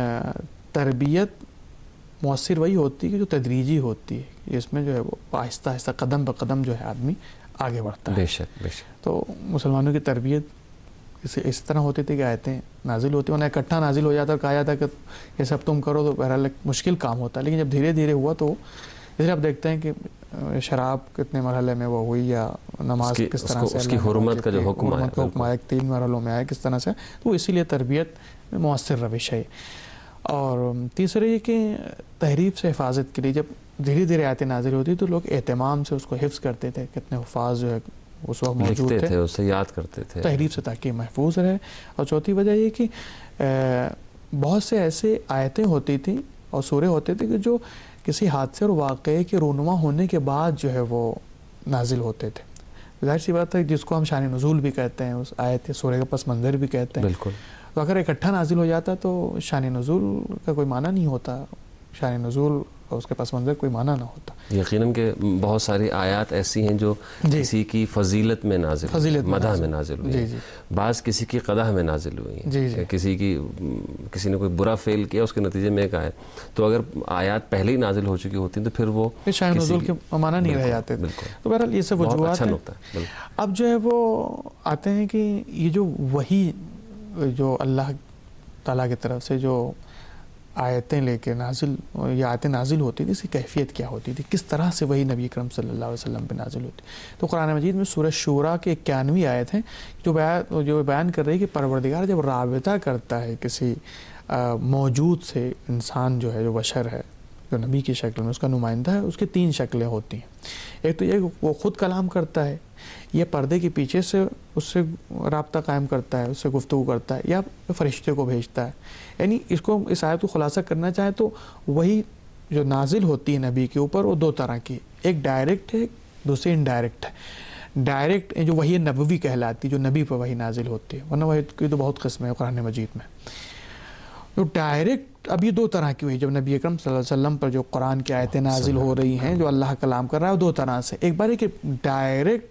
تربیت مؤثر وہی ہوتی ہے کہ جو تدریجی ہوتی ہے، اس میں جو ہے وہ آہستہ آہستہ قدم بقدم جو ہے آدمی آگے بڑھتا ہے. بے شک بے شک. تو مسلمانوں کی تربیت اس طرح ہوتی تھی کہ آیتیں نازل ہوتی ہیں، انہیں اکٹھا نازل ہو جاتا اور کہا جاتا کہ یہ سب تم کرو، تو بہرحال مشکل کام ہوتا ہے. لیکن جب دھیرے دھیرے ہوا تو اس لیے آپ دیکھتے ہیں کہ شراب کتنے مرحلے میں وہ ہوئی، یا نماز کس طرح سے اس کی حرمت کا جو حکم آیا 3 مرحلوں میں آیا کس طرح سے، تو اسی لیے تربیت مؤثر روش ہے. اور تیسرے یہ کہ تحریف سے حفاظت کے لیے جب دھیرے دھیرے آیتیں نازل ہوتی تو لوگ اہتمام سے اس کو حفظ کرتے تھے. کتنے حفاظ جو ہے اس وقت موجود تھے، اسے یاد کرتے تھے تحریف سے تاکہ محفوظ رہے. اور چوتھی وجہ یہ کہ بہت سے ایسے آیتیں ہوتی تھیں اور سورے ہوتے تھے کہ جو کسی حادثے اور واقعے کے رونما ہونے کے بعد جو ہے وہ نازل ہوتے تھے. ظاہر سی بات ہے جس کو ہم شان نزول بھی کہتے ہیں، اس آیت سورے کا پس منظر بھی کہتے ہیں. بالکل. تو اگر اکٹھا نازل ہو جاتا تو شان نزول کا کوئی معنی نہیں ہوتا، شان نزول اور اس کے پس منظر کوئی معنی نہ ہوتا. یقیناً کہ بہت ساری آیات ایسی ہیں جو کسی کی فضیلت میں نازل ہوئی، مدح میں نازل ہوئی، بعض کسی کی قدح میں نازل ہوئی ہیں، کسی نے کوئی برا فعل کیا اس کے نتیجے میں ایک آیت. تو اگر آیات پہلے ہی نازل ہو چکی ہوتی ہیں تو پھر وہ شان نزول کے معنی نہیں رہ جاتے. تو بہرحال یہ سب وجوہات ہیں. اب جو ہے وہ آتے ہیں کہ یہ جو وحی جو اللہ تعالیٰ کی طرف سے جو آیتیں لے کے نازل یا آیتیں نازل ہوتی تھی، اس کی کیفیت کیا ہوتی تھی، کس طرح سے وہی نبی اکرم صلی اللہ علیہ وسلم پہ نازل ہوتی. تو قرآن مجید میں سورہ شورا کے 91 آیت ہیں جو بیان کر رہی ہے کہ پروردگار جب رابطہ کرتا ہے کسی موجود سے، انسان جو ہے جو بشر ہے جو نبی کی شکل میں اس کا نمائندہ ہے، اس کی 3 شکلیں ہوتی ہیں. ایک تو یہ کہ وہ خود کلام کرتا ہے، یہ پردے کے پیچھے سے اس سے رابطہ قائم کرتا ہے، اس سے گفتگو کرتا ہے، یا فرشتے کو بھیجتا ہے. یعنی اس آیت کو خلاصہ کرنا چاہیں تو وہی جو نازل ہوتی ہے نبی کے اوپر وہ 2 طرح کی، ایک ڈائریکٹ ہے، دوسری انڈائریکٹ ہے. ڈائریکٹ جو وحی نبوی کہلاتی جو نبی پر وحی نازل ہوتی ہے، ورنہ وحی کی تو بہت قسمیں ہیں قرآن مجید میں. جو ڈائریکٹ اب یہ 2 طرح کی ہوئی، جب نبی اکرم صلی اللہ علیہ وسلم پر جو قرآن کی آیتیں نازل ہو رہی ہیں جو اللہ کلام کر رہا ہے، 2 طرح سے. ایک بار ہے کہ ڈائریکٹ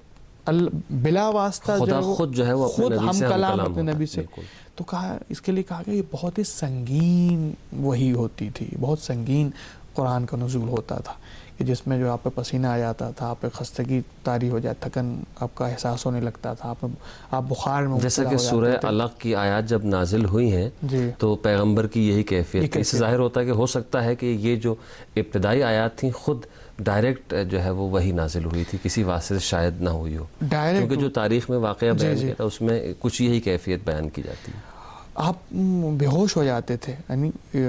بلا واسطہ خود جو ہے وہ خود ہم کلام اپنے نبی سے. تو کہا اس کے لیے کہا کہ یہ بہت ہی سنگین وحی ہوتی تھی، بہت سنگین قرآن کا نزول ہوتا تھا کہ جس میں جو آپ پہ پسینہ آ جاتا تھا، آپ پہ خستگی طاری ہو جائے، تھکن آپ کا احساس ہونے لگتا تھا، آپ بخار میں جیسا کہ سورہ علق کی آیات جب نازل ہوئی ہیں تو پیغمبر کی یہی کیفیت، اس سے ظاہر ہوتا ہے کہ ہو سکتا ہے کہ یہ جو ابتدائی آیات تھیں خود ڈائریکٹ جو ہے وہ وہی نازل ہوئی تھی، کسی واسطے سے شاید نہ ہوئی ہو، کیونکہ جو تاریخ میں واقعہ بیان کیا تھا اس میں کچھ یہی کیفیت بیان کی جاتی ہے. آپ بے ہوش ہو جاتے تھے. یعنی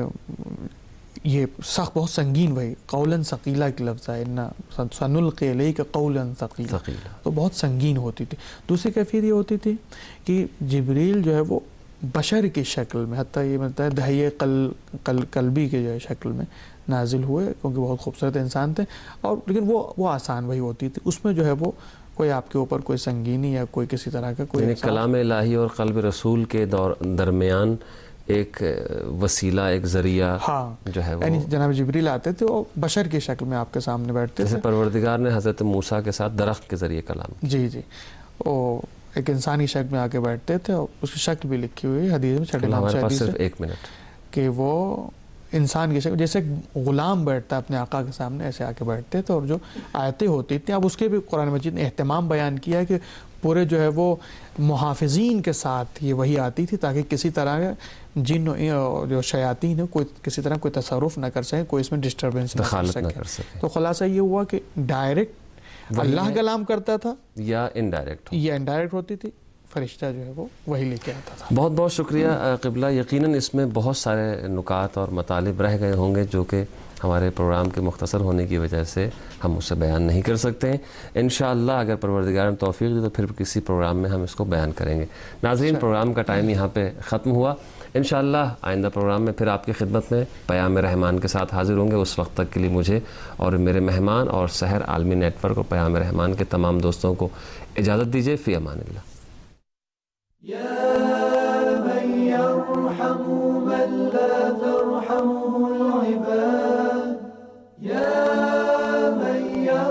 یہ سخت بہت سنگین وہی، قولاً ثقیلا کے لفظ ہے، سنلقی الیک قولاً ثقیلا، تو بہت سنگین ہوتی تھی. دوسری کیفیت یہ ہوتی تھی کہ جبریل جو ہے وہ بشر کی شکل میں، حتیٰ یہ ملتا ہے دہیے قلبی کے جو ہے شکل میں نازل ہوئے، کیونکہ بہت خوبصورت انسان تھے. اور لیکن وہ آسان وہی ہوتی تھی، اس میں جو ہے وہ کوئی آپ کے اوپر کوئی سنگینی یا کوئی کسی طرح کا کوئی کلام الہی اور قلب رسول کے درمیان ایک وسیلہ، ایک ذریعہ جو ہے یعنی جناب جبریل آتے تھے، وہ بشر کی شکل میں آپ کے سامنے بیٹھتے تھے. جیسے پروردگار نے حضرت موسیٰ کے ساتھ درخت کے ذریعے کلام. جی وہ ایک انسانی شکل میں آ کے بیٹھتے تھے، اور اس کی شکل بھی لکھی ہوئی ہے حدیث میں. ہمارے پاس صرف 1 منٹ کہ وہ انسان کی شکل جیسے غلام بیٹھتا ہے اپنے آقا کے سامنے، ایسے آ کے بیٹھتے تھے. اور جو آیتیں ہوتی تھیں، اب اس کے بھی قرآن مجید نے اہتمام بیان کیا ہے کہ پورے جو ہے وہ محافظین کے ساتھ یہ وہی آتی تھی تاکہ کسی طرح جن جو شیاطین ہیں کوئی کسی طرح کوئی تصرف نہ کر سکے, کوئی اس میں ڈسٹربنس نہ کر سکے. تو خلاصہ یہ ہوا کہ ڈائریکٹ اللہ کلام کرتا تھا یا انڈائریکٹ ہوتی تھی, فرشتہ جو ہے وہ وہی لے کے آتا تھا. بہت بہت شکریہ قبلہ. یقیناً اس میں بہت سارے نکات اور مطالب رہ گئے ہوں گے جو کہ ہمارے پروگرام کے مختصر ہونے کی وجہ سے ہم اسے بیان نہیں کر سکتے ہیں. انشاءاللہ اگر پروردگار نے توفیق دی تو پھر کسی پروگرام میں ہم اس کو بیان کریں گے. ناظرین, پروگرام کا ٹائم یہاں پہ ختم ہوا. انشاءاللہ آئندہ پروگرام میں پھر آپ کی خدمت میں پیام رحمان کے ساتھ حاضر ہوں گے. اس وقت تک کے لیے مجھے اور میرے مہمان اور سحر عالمی نیٹ ورک اور پیام رحمان کے تمام دوستوں کو اجازت دیجیے. فی امان اللہ.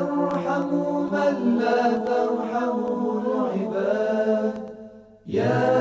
يا